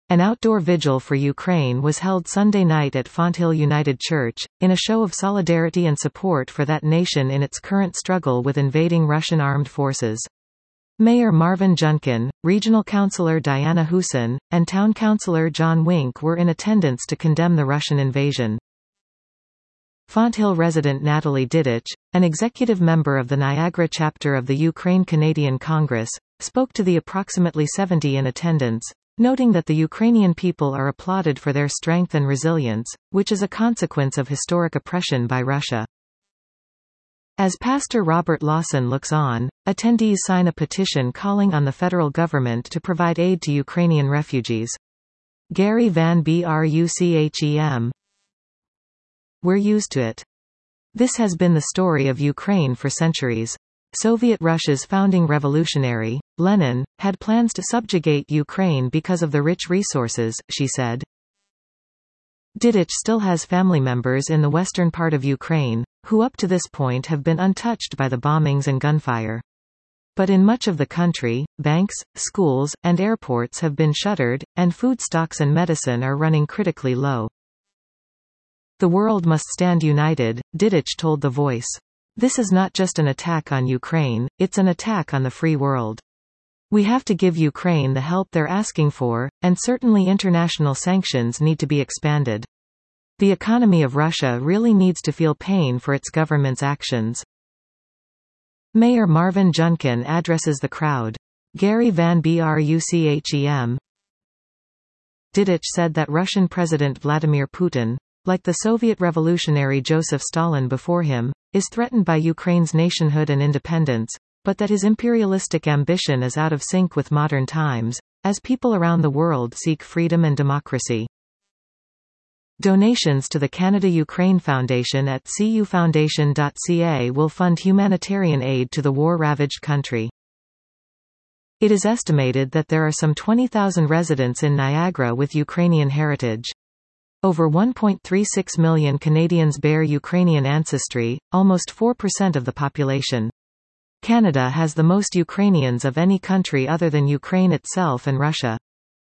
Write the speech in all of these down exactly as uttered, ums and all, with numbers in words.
An outdoor vigil for Ukraine was held Sunday night at Fonthill United Church, in a show of solidarity and support for that nation in its current struggle with invading Russian armed forces. Mayor Marvin Junkin, Regional Councillor Diana Husin, and Town Councillor John Wink were in attendance to condemn the Russian invasion. Fonthill resident Natalie Didich, an executive member of the Niagara chapter of the Ukraine-Canadian Congress, spoke to the approximately seventy in attendance, noting that the Ukrainian people are applauded for their strength and resilience, which is a consequence of historic oppression by Russia. As Pastor Robert Lawson looks on, attendees sign a petition calling on the federal government to provide aid to Ukrainian refugees. Gary Van Bruchem. We're used to it. This has been the story of Ukraine for centuries. Soviet Russia's founding revolutionary, Lenin, had plans to subjugate Ukraine because of the rich resources, she said. Didich still has family members in the western part of Ukraine, who up to this point have been untouched by the bombings and gunfire. But in much of the country, banks, schools, and airports have been shuttered, and food stocks and medicine are running critically low. The world must stand united, Didich told The Voice. This is not just an attack on Ukraine, it's an attack on the free world. We have to give Ukraine the help they're asking for, and certainly international sanctions need to be expanded. The economy of Russia really needs to feel pain for its government's actions. Mayor Marvin Junkin addresses the crowd. Gary Van Bruchem. Didich said that Russian President Vladimir Putin, like the Soviet revolutionary Joseph Stalin before him, is threatened by Ukraine's nationhood and independence, but that his imperialistic ambition is out of sync with modern times, as people around the world seek freedom and democracy. Donations to the Canada-Ukraine Foundation at c u foundation dot c a will fund humanitarian aid to the war-ravaged country. It is estimated that there are some twenty thousand residents in Niagara with Ukrainian heritage. Over one point three six million Canadians bear Ukrainian ancestry, almost four percent of the population. Canada has the most Ukrainians of any country other than Ukraine itself and Russia.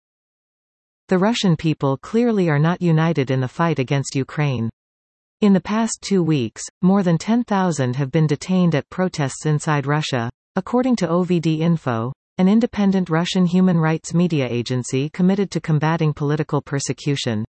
The Russian people clearly are not united in the fight against Ukraine. In the past two weeks, more than ten thousand have been detained at protests inside Russia, according to O V D Info, an independent Russian human rights media agency committed to combating political persecution.